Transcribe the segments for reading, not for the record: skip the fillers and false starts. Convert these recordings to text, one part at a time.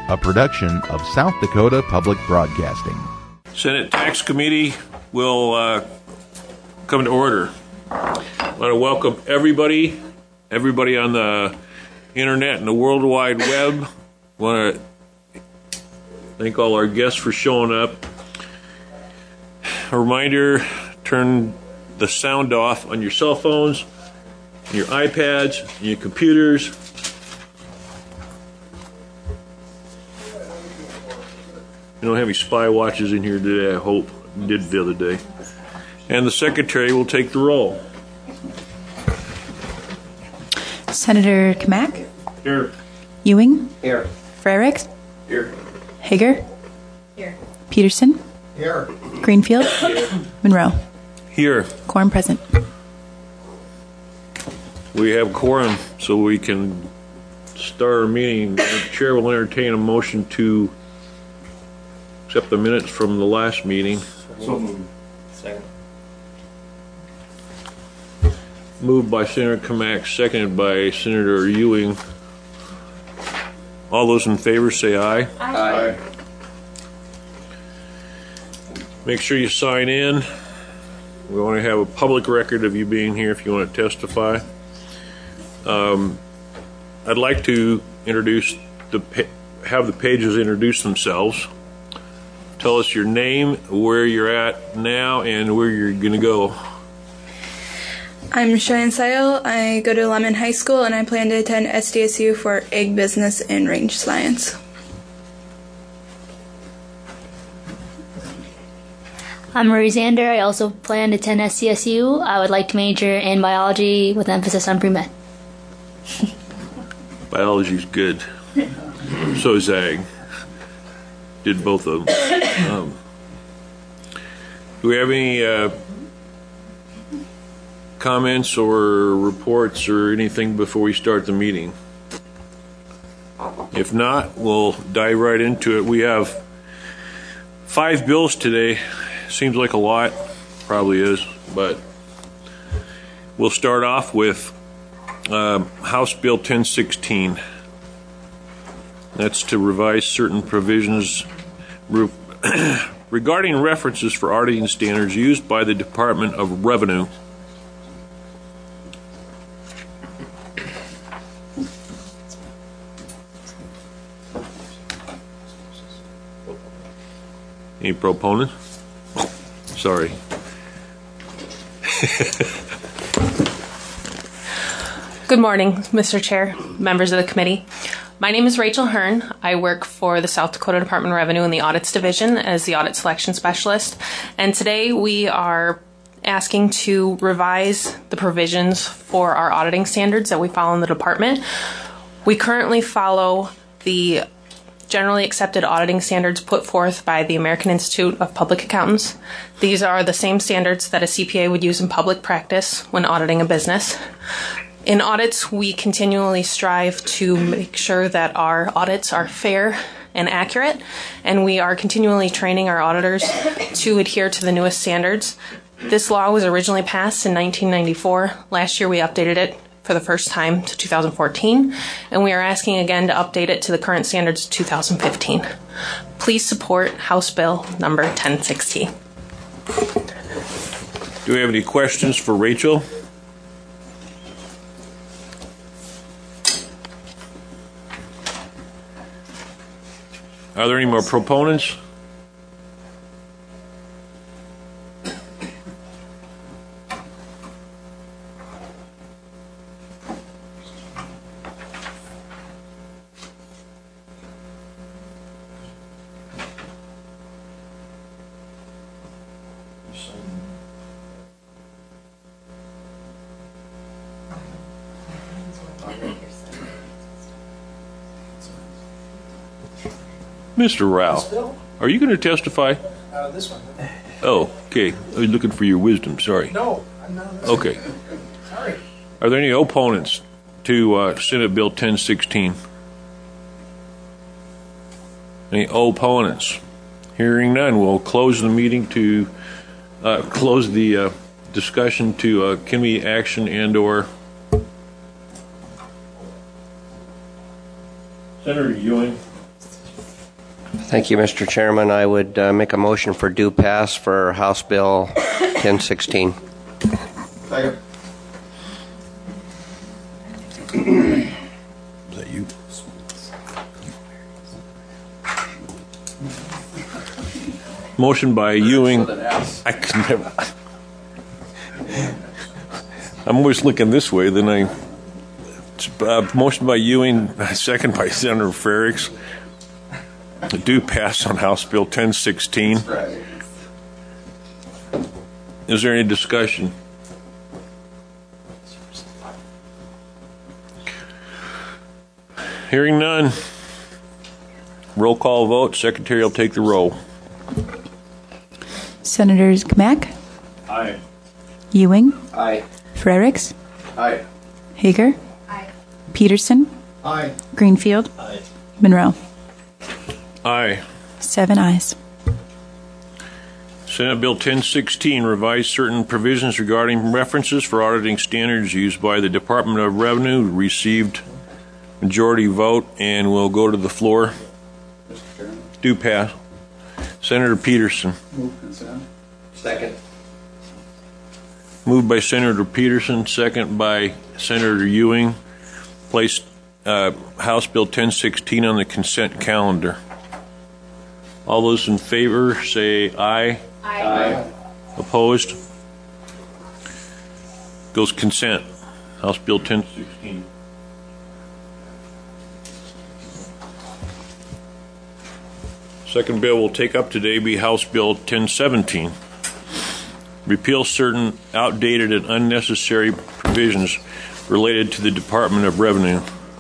a production of South Dakota Public Broadcasting. Senate Tax Committee will come to order. I want to welcome everybody on the internet and the World Wide Web. I want to thank all our guests for showing up. A reminder, turn the sound off on your cell phones, your iPads, and your computers. You don't have any spy watches in here today, I hope. You did the other day. And the secretary will take the roll. Senator Kamak? Here. Ewing? Here. Frerichs? Here. Hager? Here. Peterson? Here. Greenfield? Monroe? Here. Quorum present. We have quorum, so we can start our meeting. The chair will entertain a motion to accept the minutes from the last meeting. So moved. Second. Moved by Senator Kamak, seconded by Senator Ewing. All those in favor say aye. Aye. Make sure you sign in. We want to have a public record of you being here if you want to testify. I'd like to have the pages introduce themselves. Tell us your name, where you're at now, and where you're going to go. I'm Cheyenne Sayel. I go to Lemon High School and I plan to attend SDSU for Ag Business and Range Science. I'm Marie Zander. I also plan to attend SDSU. I would like to major in biology with emphasis on pre-med. Biology's good. So is Ag. Did both of them. Do we have any comments or reports or anything before we start the meeting? If not, we'll dive right into it. We have 5 bills today. Seems like a lot. Probably is. But we'll start off with House Bill 1016. That's to revise certain provisions regarding references for auditing standards used by the Department of Revenue. Any proponents? Sorry. Good morning, Mr. Chair, members of the committee. My name is Rachel Hearn. I work for the South Dakota Department of Revenue in the Audits Division as the Audit Selection Specialist. And today we are asking to revise the provisions for our auditing standards that we follow in the department. We currently follow the generally accepted auditing standards put forth by the American Institute of Public Accountants. These are the same standards that a CPA would use in public practice when auditing a business. In audits, we continually strive to make sure that our audits are fair and accurate, and we are continually training our auditors to adhere to the newest standards. This law was originally passed in 1994. Last year, we updated it for the first time to 2014, and we are asking again to update it to the current standards of 2015. Please support House Bill number 1016. Do we have any questions for Rachel? Are there any more proponents? Mr. Rao, are you going to testify? This one. Oh, okay. I was looking for your wisdom. Sorry. No, I'm not. Okay. Sorry. Are there any opponents to Senate Bill 1016? Any opponents? Hearing none, we'll close the meeting to close the discussion to committee action and/or. Senator Ewing. Thank you, Mr. Chairman. I would make a motion for due pass for House Bill 1016. Second. Is that you? Motion by Ewing. I can never. I'm always looking this way. Then motion by Ewing, second by Senator Frerichs. Do pass on House Bill 1016. Is there any discussion? Hearing none. Roll call vote. Secretary will take the roll. Senators Kamak, Aye. Ewing, Aye. Frerichs, Aye. Hager, Peterson, Aye. Greenfield, Aye. Monroe. Aye. 7 ayes. Senate Bill 1016 revised certain provisions regarding references for auditing standards used by the Department of Revenue, received majority vote and will go to the floor. Mr. Chairman. Do pass. Senator Peterson. Move consent. Second. Moved by Senator Peterson, second by Senator Ewing. Place House Bill 1016 on the consent calendar. All those in favor say aye. Aye. Opposed? Goes consent. House Bill 1016. Second bill we'll take up today be House Bill 1017. Repeal certain outdated and unnecessary provisions related to the Department of Revenue.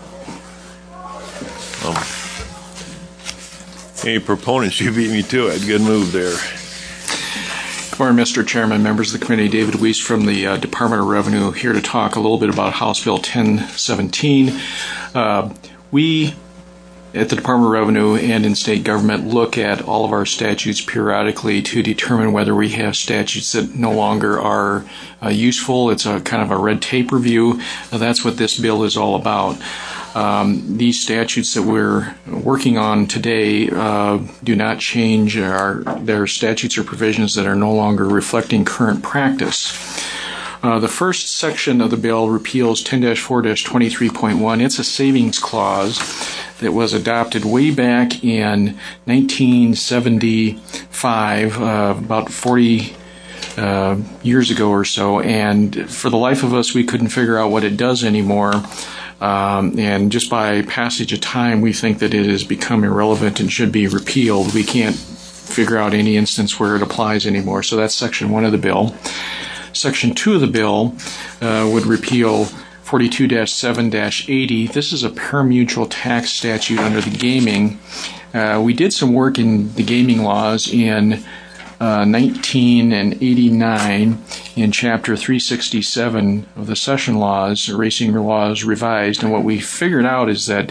Any proponents? You beat me to it. Good move there. Good morning, Mr. Chairman, members of the committee. David Weiss from the Department of Revenue here to talk a little bit about House Bill 1017. We at the Department of Revenue and in state government look at all of our statutes periodically to determine whether we have statutes that no longer are useful. It's a kind of a red tape review. That's what this bill is all about. These statutes that we're working on today do not change. They're statutes or provisions that are no longer reflecting current practice. The first section of the bill repeals 10-4-23.1. It's a savings clause that was adopted way back in 1975, about 40 years ago or so, and for the life of us, we couldn't figure out what it does anymore. And just by passage of time, we think that it has become irrelevant and should be repealed. We can't figure out any instance where it applies anymore. So that's Section 1 of the bill. Section 2 of the bill would repeal 42-7-80. This is a pari-mutuel tax statute under the gaming. We did some work in the gaming laws in 1989 in Chapter 367 of the Session Laws, Racing Laws Revised, and what we figured out is that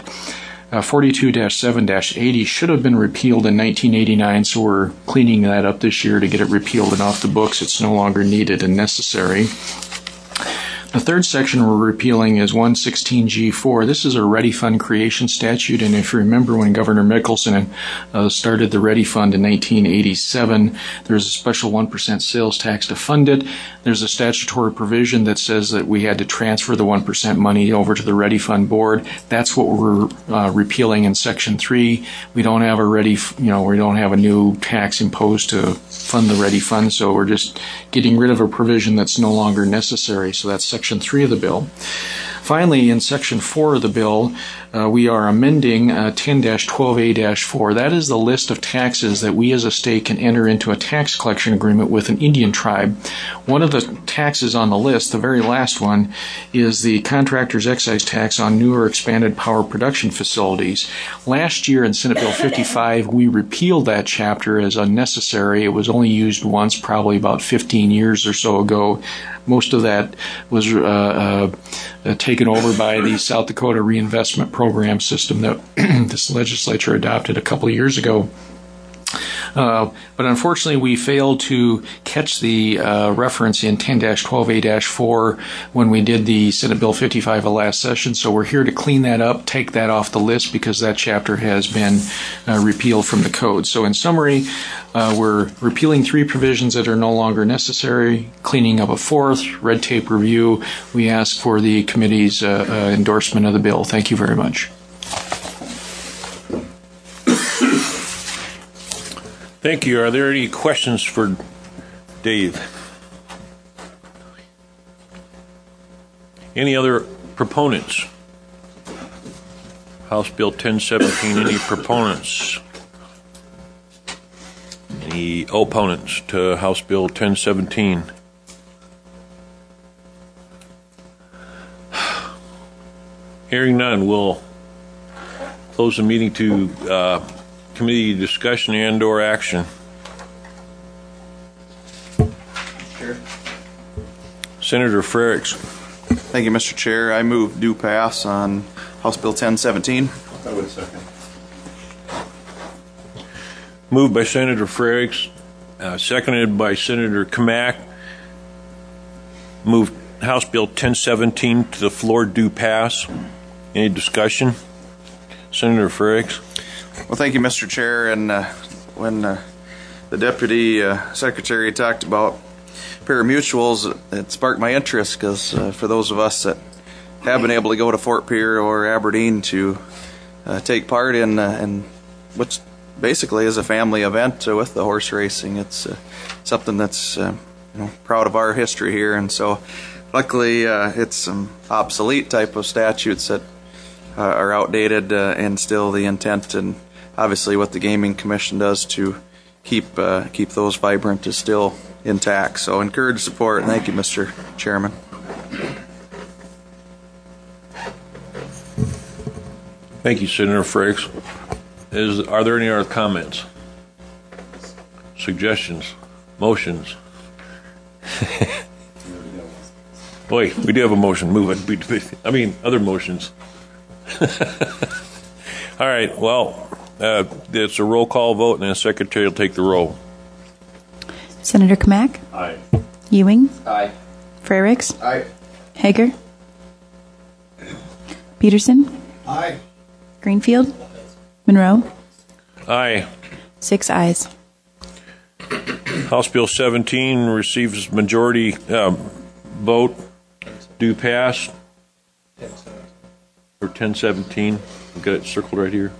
42-7-80 should have been repealed in 1989, so we're cleaning that up this year to get it repealed and off the books. It's no longer needed and necessary. The third section we're repealing is 116G4. This is a Ready Fund creation statute, and if you remember when Governor Mickelson started the Ready Fund in 1987, there's a special 1% sales tax to fund it. There's a statutory provision that says that we had to transfer the 1% money over to the Ready Fund board. That's what we're repealing in Section 3. We don't have we don't have a new tax imposed to fund the Ready Fund, so we're just getting rid of a provision that's no longer necessary. So that's Section 3 of the bill. Finally, in Section 4 of the bill, we are amending 10-12A-4. That is the list of taxes that we as a state can enter into a tax collection agreement with an Indian tribe. One of the taxes on the list, the very last one, is the contractor's excise tax on new or expanded power production facilities. Last year in Senate Bill 55, we repealed that chapter as unnecessary. It was only used once, probably about 15 years or so ago. Most of that was taken over by the South Dakota Reinvestment Program system that this legislature adopted a couple of years ago. But unfortunately, we failed to catch the reference in 10-12A-4 when we did the Senate Bill 55 last session. So we're here to clean that up, take that off the list because that chapter has been repealed from the code. So in summary, we're repealing 3 provisions that are no longer necessary, cleaning up a 4th, red tape review. We ask for the committee's endorsement of the bill. Thank you very much. Thank you. Are there any questions for Dave? Any other proponents? House Bill 1017, any proponents? Any opponents to House Bill 1017? Hearing none, we'll close the meeting to committee discussion and/or action. Chair. Senator Frerichs. Thank you, Mr. Chair. I move due pass on House Bill 1017. I would second. Moved by Senator Frerichs, seconded by Senator Kamak. Moved House Bill 1017 to the floor, due pass. Any discussion? Senator Frerichs. Well, thank you, Mr. Chair. And when the Deputy Secretary talked about pari-mutuels, it sparked my interest because for those of us that have been able to go to Fort Pierre or Aberdeen to take part in what's basically is a family event with the horse racing, it's something that's proud of our history here. And so luckily it's some obsolete type of statutes that are outdated and still the intent and obviously what the Gaming Commission does to keep those vibrant is still intact. So encourage support. And thank you, Mr. Chairman. Thank you, Senator Frerichs. Are there any other comments, suggestions, motions? Boy, we do have a motion. Move it. I mean, other motions. All right. Well, it's a roll call vote, and the Secretary will take the roll. Senator Kamak? Aye. Ewing? Aye. Frerichs? Aye. Hager? Peterson? Aye. Greenfield? Monroe? Aye. 6 ayes. House Bill 17 receives majority vote. Due pass. Or 1017. I've got it circled right here.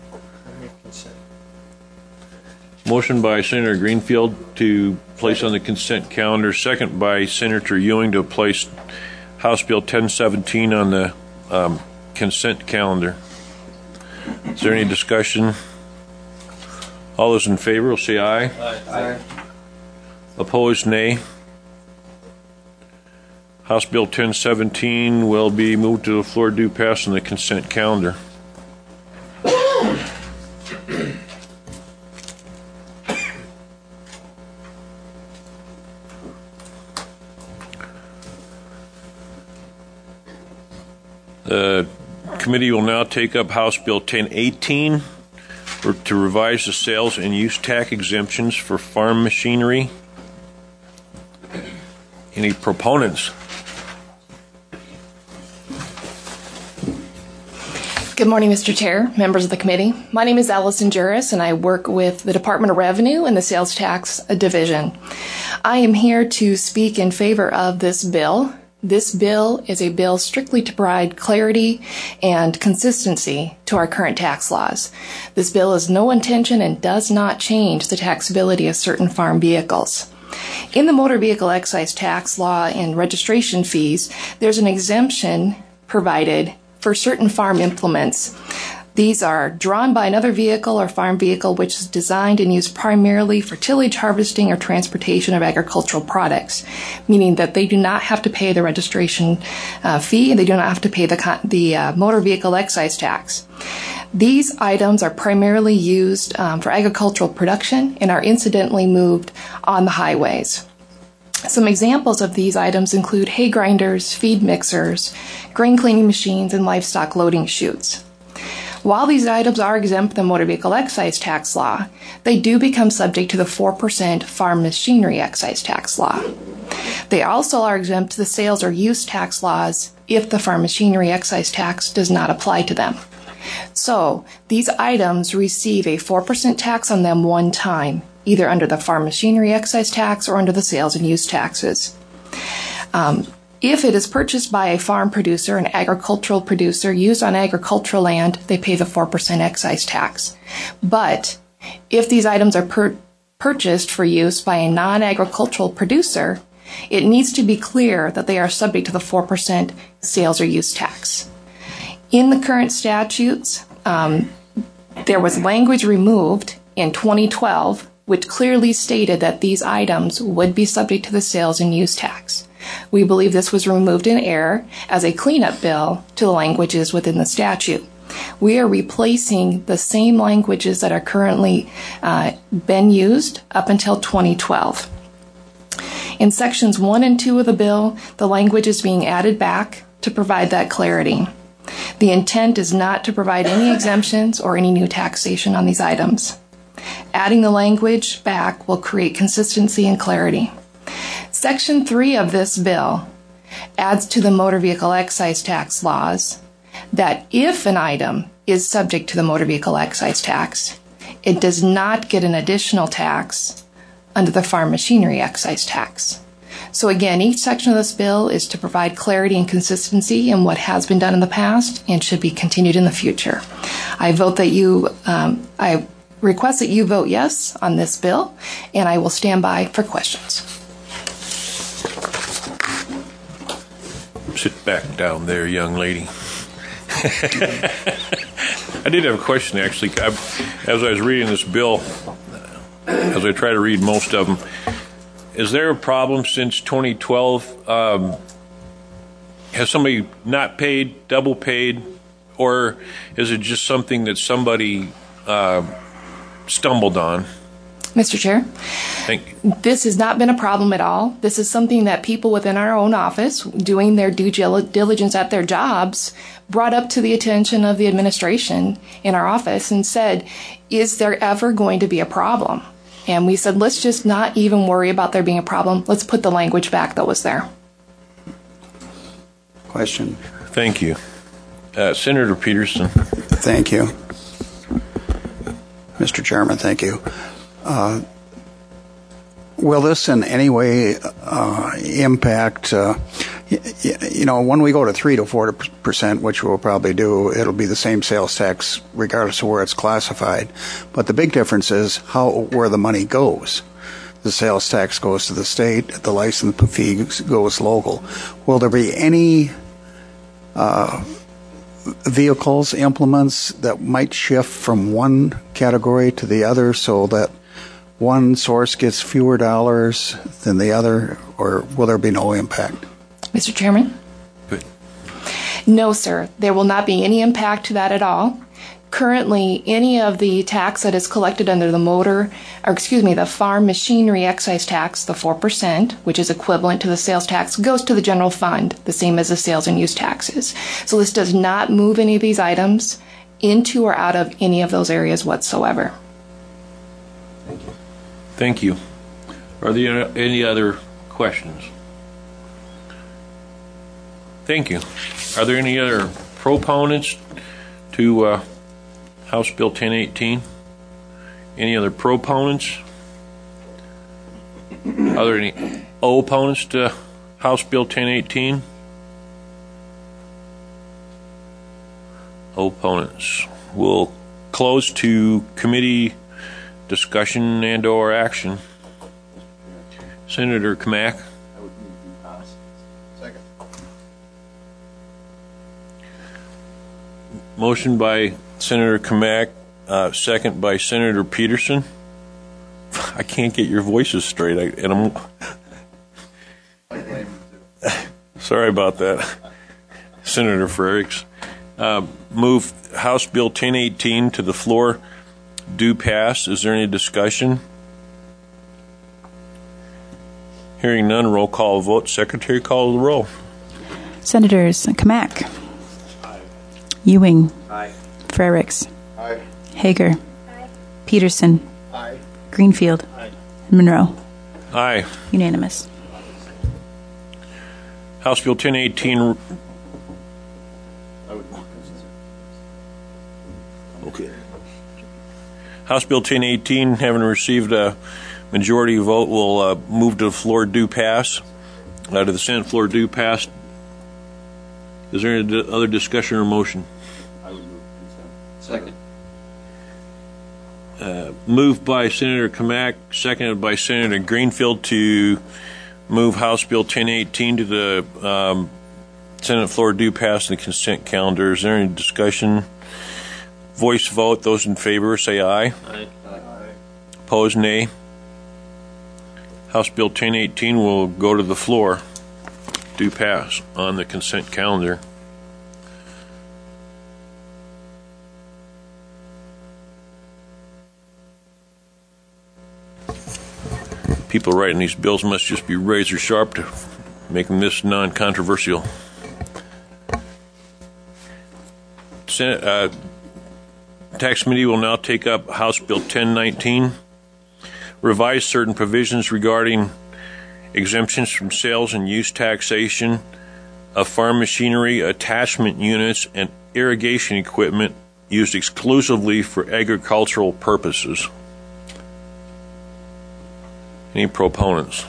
Motion by Senator Greenfield to place on the consent calendar. Second by Senator Ewing to place House Bill 1017 on the consent calendar. Is there any discussion? All those in favor will say aye. Aye. Opposed, nay. House Bill 1017 will be moved to the floor, due pass on the consent calendar. The committee will now take up House Bill 1018 to revise the sales and use tax exemptions for farm machinery. Any proponents? Good morning, Mr. Chair, members of the committee. My name is Allison Juris, and I work with the Department of Revenue and the Sales Tax Division. I am here to speak in favor of this bill. This bill is a bill strictly to provide clarity and consistency to our current tax laws. This bill has no intention and does not change the taxability of certain farm vehicles. In the motor vehicle excise tax law and registration fees, there's an exemption provided for certain farm implements. These are drawn by another vehicle or farm vehicle which is designed and used primarily for tillage, harvesting, or transportation of agricultural products, meaning that they do not have to pay the registration fee and they do not have to pay the motor vehicle excise tax. These items are primarily used for agricultural production and are incidentally moved on the highways. Some examples of these items include hay grinders, feed mixers, grain cleaning machines, and livestock loading chutes. While these items are exempt from the motor vehicle excise tax law, they do become subject to the 4% farm machinery excise tax law. They also are exempt to the sales or use tax laws if the farm machinery excise tax does not apply to them. So, these items receive a 4% tax on them one time, either under the farm machinery excise tax or under the sales and use taxes. If it is purchased by a farm producer, an agricultural producer used on agricultural land, they pay the 4% excise tax. But if these items are purchased for use by a non-agricultural producer, it needs to be clear that they are subject to the 4% sales or use tax. In the current statutes, there was language removed in 2012 which clearly stated that these items would be subject to the sales and use tax. We believe this was removed in error as a cleanup bill to the languages within the statute. We are replacing the same languages that are currently been used up until 2012. In sections 1 and 2 of the bill, the language is being added back to provide that clarity. The intent is not to provide any exemptions or any new taxation on these items. Adding the language back will create consistency and clarity. Section 3 of this bill adds to the motor vehicle excise tax laws that if an item is subject to the motor vehicle excise tax, it does not get an additional tax under the farm machinery excise tax. So again, each section of this bill is to provide clarity and consistency in what has been done in the past and should be continued in the future. I request that you vote yes on this bill, and I will stand by for questions. Sit back down there, young lady. I did have a question, actually. As I was reading this bill, as I try to read most of them, is there a problem since 2012? Has somebody not paid, double paid, or is it just something that somebody stumbled on? Mr. Chair, Thank you. This has not been a problem at all. This is something that people within our own office, doing their due diligence at their jobs, brought up to the attention of the administration in our office and said, is there ever going to be a problem? And we said, let's just not even worry about there being a problem. Let's put the language back that was there. Question. Thank you. Senator Peterson. Thank you. Mr. Chairman, thank you. Will this in any way impact, when we go to 3 to 4%, which we'll probably do, it'll be the same sales tax regardless of where it's classified. But the big difference is where the money goes. The sales tax goes to the state, the license fee goes local. Will there be any vehicles, implements that might shift from one category to the other so that one source gets fewer dollars than the other, or will there be no impact? Mr. Chairman? Good. No, sir. There will not be any impact to that at all. Currently, any of the tax that is collected under the farm machinery excise tax, the 4%, which is equivalent to the sales tax, goes to the general fund, the same as the sales and use taxes. So this does not move any of these items into or out of any of those areas whatsoever. Thank you. Are there any other questions? Thank you. Are there any other proponents to House Bill 1018? Any other proponents? Are there any opponents to House Bill 1018? Opponents. We'll close to committee discussion and or action. Senator Kamak. I would move to pass. Second. Motion by Senator Kamak, second by Senator Peterson. I can't get your voices straight, sorry about that. Senator Frerichs. Move House Bill 1018 to the floor. Do pass. Is there any discussion? Hearing none, roll call vote. Secretary, call the roll. Senators Kamak. Aye. Ewing. Aye. Frericks. Aye. Hager. Aye. Peterson. Aye. Greenfield. Aye. And Monroe. Aye. Unanimous. House Bill 1018. Okay. House Bill 1018, having received a majority vote, will move to the floor due pass. To the Senate floor due pass. Is there any other discussion or motion? I would move consent. Second. Moved by Senator Kamak, seconded by Senator Greenfield to move House Bill 1018 to the Senate floor due pass the consent calendar. Is there any discussion? Voice vote. Those in favor say aye. Aye. Opposed, nay. House Bill 1018 will go to the floor due pass on the consent calendar. People writing these bills must just be razor sharp to making this non-controversial. Senate Tax Committee will now take up House Bill 1019, revise certain provisions regarding exemptions from sales and use taxation of farm machinery, attachment units, and irrigation equipment used exclusively for agricultural purposes. Any proponents?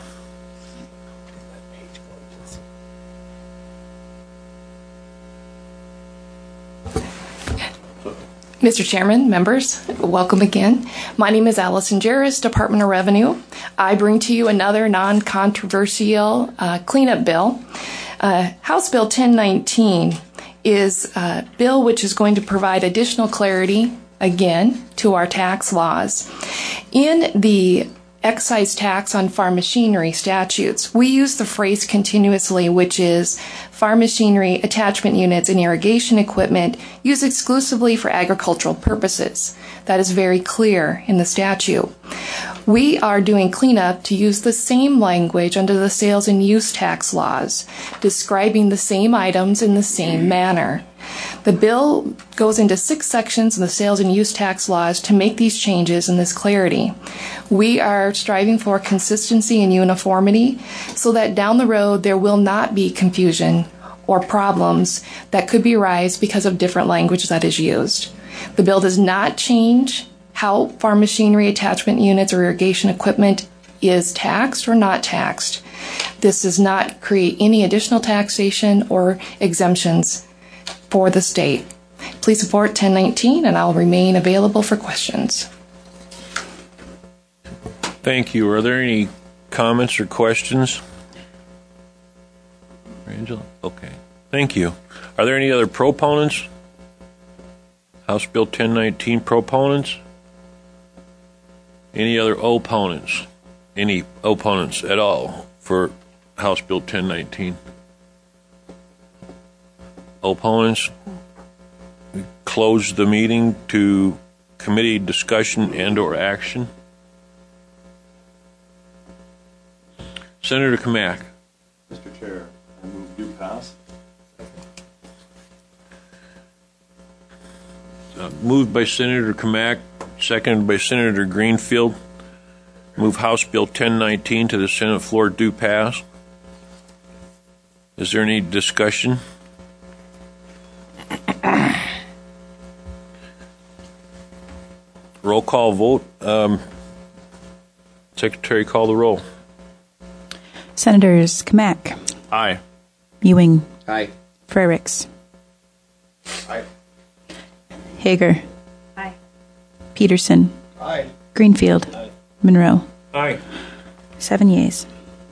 Mr. Chairman, members, welcome again. My name is Allison Jarris, Department of Revenue. I bring to you another non-controversial cleanup bill. House Bill 1019 is a bill which is going to provide additional clarity, again, to our tax laws. In the excise tax on farm machinery statutes, we use the phrase continuously, which is farm machinery, attachment units, and irrigation equipment used exclusively for agricultural purposes. That is very clear in the statute. We are doing cleanup to use the same language under the sales and use tax laws, describing the same items in the same manner. The bill goes into 6 sections of the sales and use tax laws to make these changes and this clarity. We are striving for consistency and uniformity so that down the road there will not be confusion or problems that could arise because of different language that is used. The bill does not change how farm machinery, attachment units, or irrigation equipment is taxed or not taxed. This does not create any additional taxation or exemptions for the state. Please support 1019, and I'll remain available for questions. Thank you. Are there any comments or questions? Angela? Okay. Thank you. Are there any other proponents? House Bill 1019 proponents? Any other opponents? Any opponents at all for House Bill 1019? Opponents? We close the meeting to committee discussion and or action. Senator Kamak. Mr. Chair, I move due pass. Moved by Senator Kamak, seconded by Senator Greenfield. Move House Bill 1019 to the Senate floor due pass. Is there any discussion? Roll call vote. Secretary, call the roll. Senators Kamak. Aye. Ewing. Aye. Frericks. Aye. Hager. Aye. Peterson. Aye. Greenfield. Aye. Monroe. Aye. 7 yeas.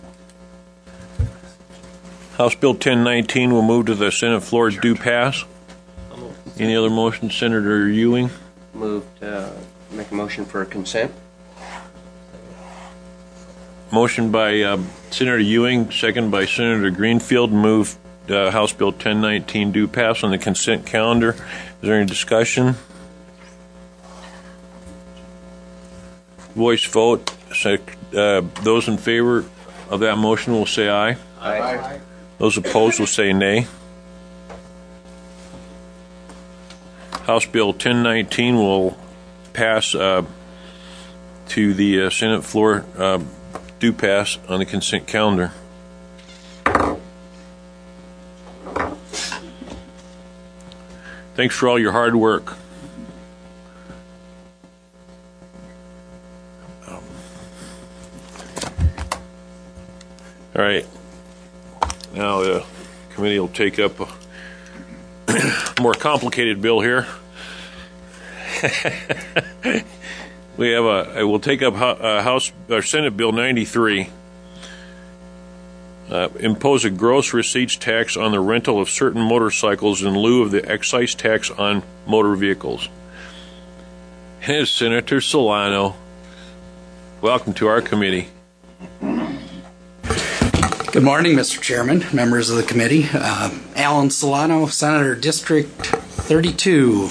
House Bill 1019 will move to the Senate floor due pass. Any other motion? Senator Ewing? Move to make a motion for consent. Motion by Senator Ewing, second by Senator Greenfield, move House Bill 1019 due pass on the consent calendar. Is there any discussion? Voice vote. Those in favor of that motion will say aye. Those opposed will say nay. House Bill 1019 will pass to the Senate floor, do pass on the consent calendar. Thanks for all your hard work. All right. Now the committee will take up a more complicated bill here. We'll take up House or Senate Bill 93. Impose a gross receipts tax on the rental of certain motorcycles in lieu of the excise tax on motor vehicles. And Senator Solano, welcome to our committee. Good morning, Mr. Chairman, members of the committee. Alan Solano, Senator District 32.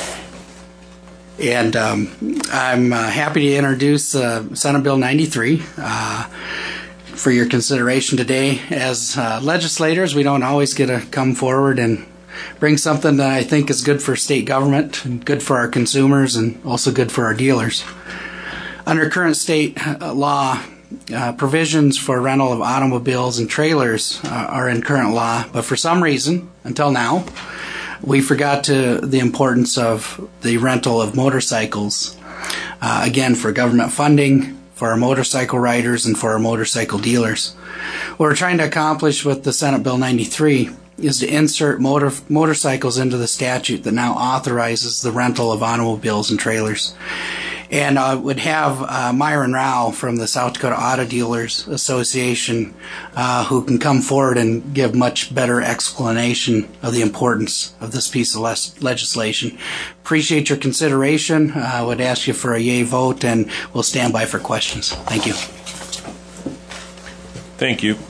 And I'm happy to introduce Senate Bill 93 for your consideration today. As legislators, we don't always get to come forward and bring something that I think is good for state government, and good for our consumers, and also good for our dealers. Under current state law, provisions for rental of automobiles and trailers are in current law, but for some reason, until now, we forgot the importance of the rental of motorcycles, again, for government funding, for our motorcycle riders, and for our motorcycle dealers. What we're trying to accomplish with the Senate Bill 93 is to insert motorcycles into the statute that now authorizes the rental of automobiles and trailers. And I would have Myron Rao from the South Dakota Auto Dealers Association who can come forward and give much better explanation of the importance of this piece of legislation. Appreciate your consideration. I would ask you for a yay vote, and we'll stand by for questions. Thank you. Thank you.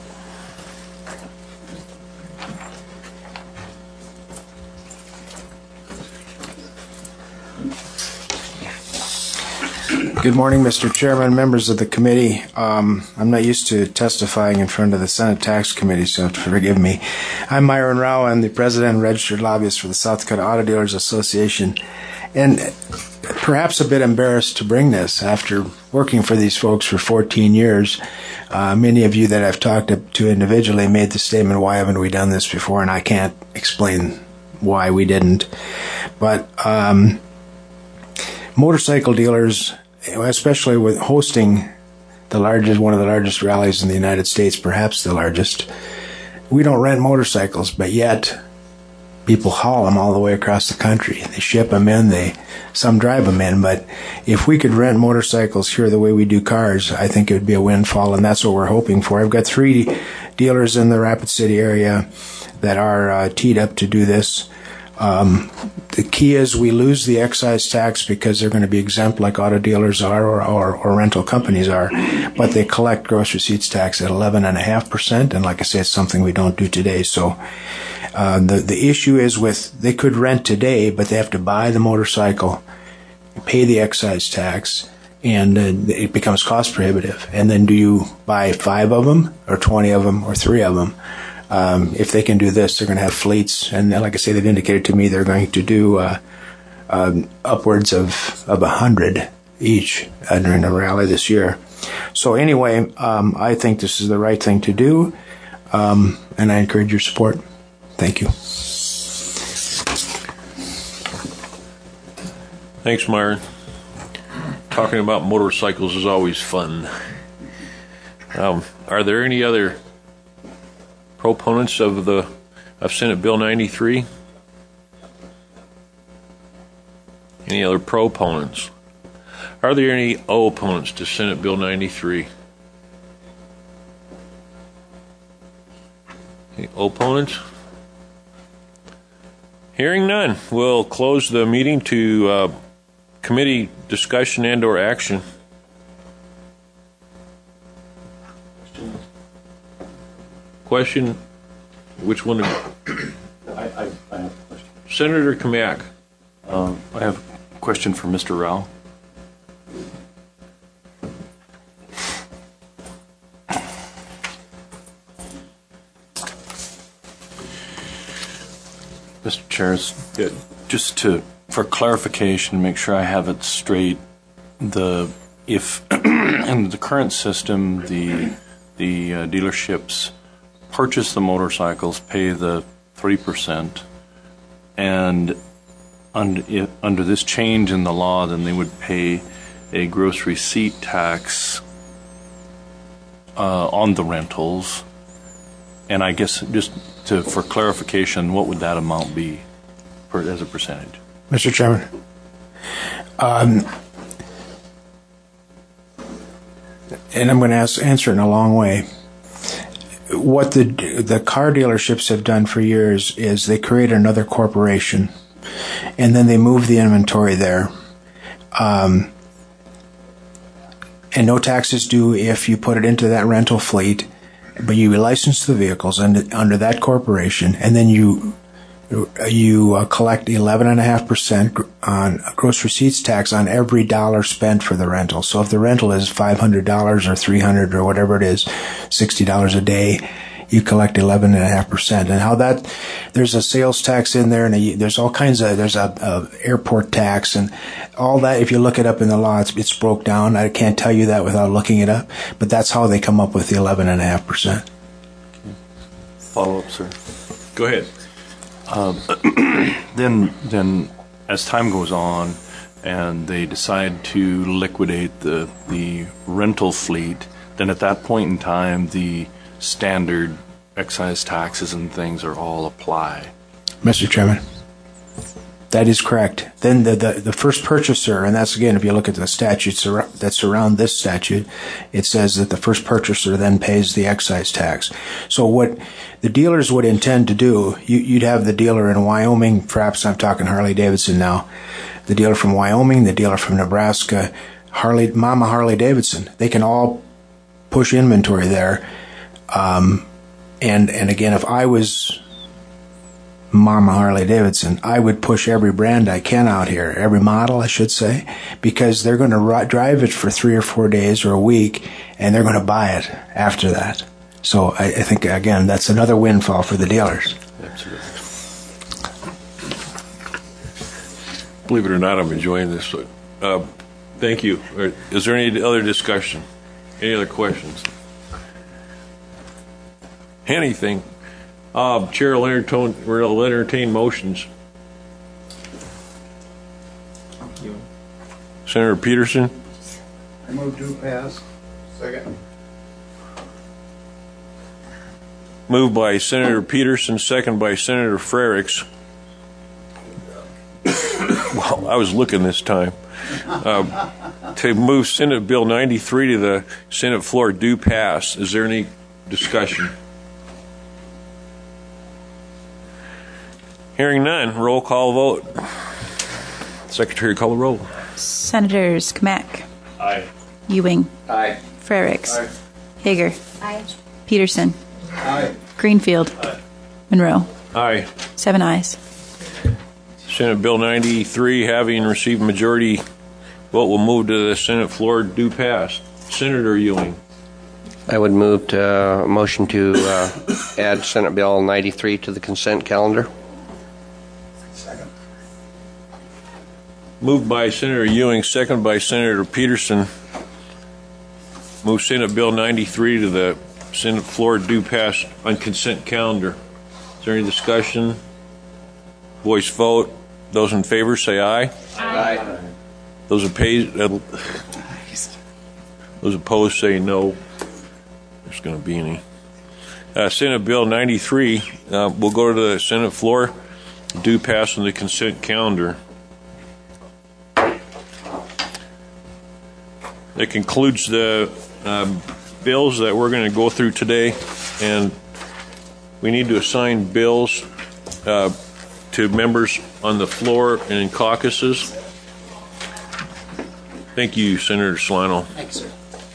Good morning, Mr. Chairman, members of the committee. I'm not used to testifying in front of the Senate Tax Committee, so forgive me. I'm Myron Rao. I'm the president and registered lobbyist for the South Dakota Auto Dealers Association, and perhaps a bit embarrassed to bring this after working for these folks for 14 years. Many of you that I've talked to individually made the statement, why haven't we done this before? And I can't explain why we didn't. But motorcycle dealers, especially with hosting one of the largest rallies in the United States, perhaps the largest, we don't rent motorcycles, but yet people haul them all the way across the country. They ship them in, some drive them in, but if we could rent motorcycles here the way we do cars, I think it would be a windfall, and that's what we're hoping for. I've got 3 dealers in the Rapid City area that are teed up to do this. The key is we lose the excise tax because they're going to be exempt like auto dealers are or rental companies are, but they collect gross receipts tax at 11.5%, and like I say, it's something we don't do today. So the issue is they could rent today, but they have to buy the motorcycle, pay the excise tax, and it becomes cost prohibitive. And then do you buy 5 of them or 20 of them or 3 of them? If they can do this, they're going to have fleets, and like I say, they've indicated to me they're going to do upwards of 100 each during the rally this year. So anyway, I think this is the right thing to do, and I encourage your support. Thank you. Thanks, Myron. Talking about motorcycles is always fun. Are there any other proponents of Senate Bill 93? Any other proponents? Are there any opponents to Senate Bill 93? Any opponents? Hearing none, we'll close the meeting to committee discussion and/or action. Question? Which one? I have a question. Senator Kamak. I have a question for Mr. Rao. Mr. Chair, just to For clarification, make sure I have it straight. If in the current system, the dealerships purchase the motorcycles, pay the 3%, and under this change in the law, then they would pay a gross receipt tax on the rentals. And I guess for clarification, what would that amount be as a percentage? Mr. Chairman, and I'm going to answer it in a long way. What the car dealerships have done for years is they create another corporation, and then they move the inventory there. And no taxes due if you put it into that rental fleet, but you license the vehicles under that corporation, and then you collect 11.5% on gross receipts tax on every dollar spent for the rental. So if the rental is $500 or $300 or whatever it is, $60 a day, you collect 11.5%. And how there's a sales tax in there, and there's all kinds of, there's a airport tax and all that. If you look it up in the law, it's broke down. I can't tell you that without looking it up, but that's how they come up with the 11.5%. Follow up, sir. Go ahead. Then as time goes on and they decide to liquidate the rental fleet, then at that point in time the standard excise taxes and things are all apply. Mr. Chairman, that is correct. Then the first purchaser, and that's again, if you look at the statutes that surround this statute, it says that the first purchaser then pays the excise tax. So what the dealers would intend to do, you'd have the dealer in Wyoming, perhaps I'm talking Harley-Davidson now, the dealer from Wyoming, the dealer from Nebraska, Mama Harley-Davidson. They can all push inventory there. And again, if I was Mama Harley-Davidson, I would push every brand I can out here, every model I should say, because they're going to drive it for 3 or 4 days or a week, and they're going to buy it after that. So I think, again, that's another windfall for the dealers. Absolutely. Believe it or not, I'm enjoying this. Thank you. Is there any other discussion? Any other questions? Anything? Chair will entertain motions. Senator Peterson? I move to pass. Second. Moved by Senator Peterson, second by Senator Frericks. Well, I was looking this time. To move Senate Bill 93 to the Senate floor do pass. Is there any discussion? Hearing none, roll call vote. Secretary, call the roll. Senators Kamak. Aye. Ewing. Aye. Frericks. Aye. Hager. Aye. Peterson. Aye. Greenfield. Aye. Monroe. Aye. 7 ayes. Senate Bill 93, having received majority vote, will move to the Senate floor do pass. Senator Ewing. I would move to motion to add Senate Bill 93 to the consent calendar. Second. Moved by Senator Ewing, second by Senator Peterson. Move Senate Bill 93 to the Senate floor do pass on consent calendar. Is there any discussion? Voice vote. Those in favor say aye. Aye. Those opposed say no. There's going to be any. Senate Bill 93 will go to the Senate floor, do pass on the consent calendar. That concludes the bills that we're going to go through today, and we need to assign bills to members on the floor and in caucuses. Thank you, Senator Solano. Thanks, sir.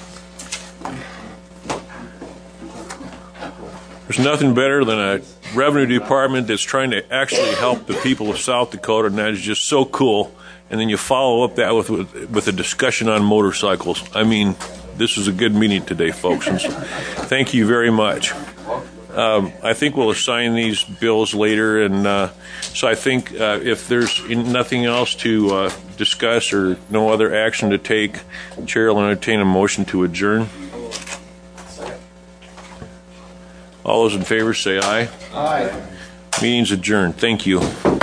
There's nothing better than a revenue department that's trying to actually help the people of South Dakota, and that is just so cool. And then you follow up that with a discussion on motorcycles. I mean, this is a good meeting today, folks. And so, thank you very much. I think we'll assign these bills later, and so I think if there's nothing else to discuss or no other action to take, the Chair will entertain a motion to adjourn. All those in favor say aye. Aye. Meeting's adjourned. Thank you.